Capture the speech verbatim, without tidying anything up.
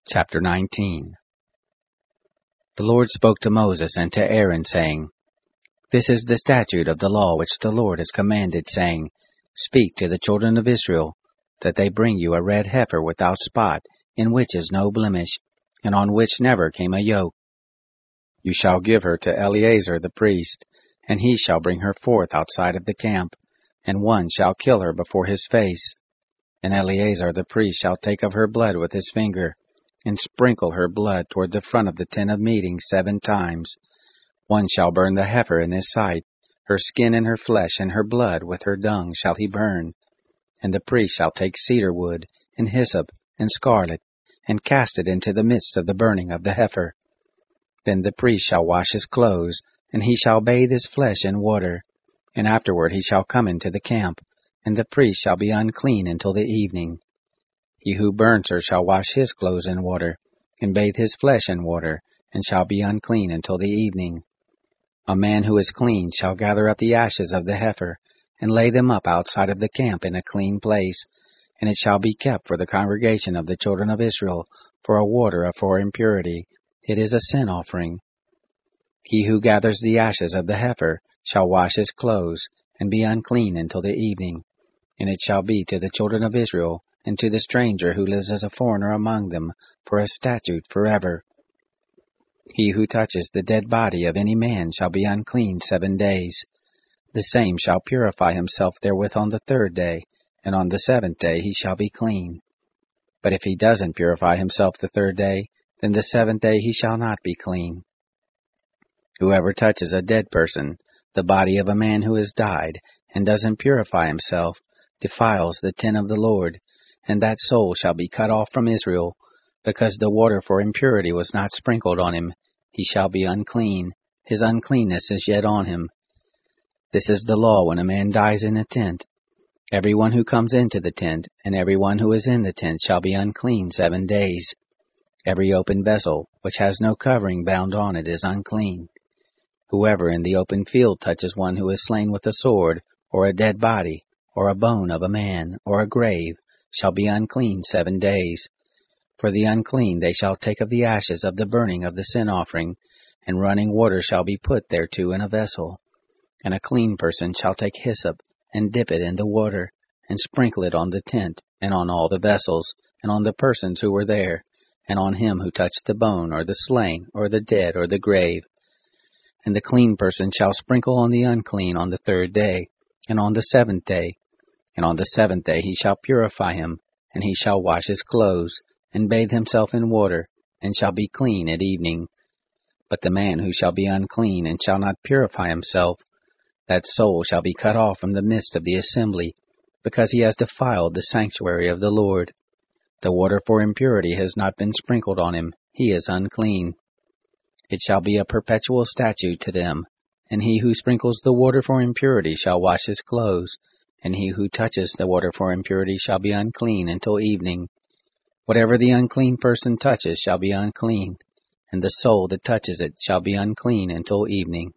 Chapter nineteen. The Lord spoke to Moses and to Aaron, saying, This is the statute of the law which the Lord has commanded, saying, Speak to the children of Israel, that they bring you a red heifer without spot, in which is no blemish, and on which never came a yoke. You shall give her to Eleazar the priest, and he shall bring her forth outside of the camp, and one shall kill her before his face. And Eleazar the priest shall take of her blood with his finger, and sprinkle her blood toward the front of the tent of meeting seven times. One shall burn the heifer in his sight, her skin and her flesh and her blood with her dung shall he burn. And the priest shall take cedar wood, and hyssop, and scarlet, and cast it into the midst of the burning of the heifer. Then the priest shall wash his clothes, and he shall bathe his flesh in water, and afterward he shall come into the camp, and the priest shall be unclean until the evening. He who burns her shall wash his clothes in water, and bathe his flesh in water, and shall be unclean until the evening. A man who is clean shall gather up the ashes of the heifer, and lay them up outside of the camp in a clean place, and it shall be kept for the congregation of the children of Israel, for a water for impurity. It is a sin offering. He who gathers the ashes of the heifer shall wash his clothes, and be unclean until the evening. And it shall be to the children of Israel, and to the stranger who lives as a foreigner among them, for a statute forever. He who touches the dead body of any man shall be unclean seven days. The same shall purify himself therewith on the third day, and on the seventh day he shall be clean. But if he doesn't purify himself the third day, then the seventh day he shall not be clean. Whoever touches a dead person, the body of a man who has died, and doesn't purify himself, defiles the tent of the Lord, and that soul shall be cut off from Israel, because the water for impurity was not sprinkled on him. He shall be unclean. His uncleanness is yet on him. This is the law when a man dies in a tent. Every one who comes into the tent, and every one who is in the tent shall be unclean seven days. Every open vessel, which has no covering bound on it, is unclean. Whoever in the open field touches one who is slain with a sword, or a dead body, or a bone of a man, or a grave, shall be unclean seven days. For the unclean they shall take of the ashes of the burning of the sin offering, and running water shall be put thereto in a vessel. And a clean person shall take hyssop, and dip it in the water, and sprinkle it on the tent, and on all the vessels, and on the persons who were there, and on him who touched the bone, or the slain, or the dead, or the grave. And the clean person shall sprinkle on the unclean on the third day, and on the seventh day. And on the seventh day he shall purify him, and he shall wash his clothes, and bathe himself in water, and shall be clean at evening. But the man who shall be unclean, and shall not purify himself, that soul shall be cut off from the midst of the assembly, because he has defiled the sanctuary of the Lord. The water for impurity has not been sprinkled on him. He is unclean. It shall be a perpetual statute to them, and he who sprinkles the water for impurity shall wash his clothes, and he who touches the water for impurity shall be unclean until evening. Whatever the unclean person touches shall be unclean, and the soul that touches it shall be unclean until evening.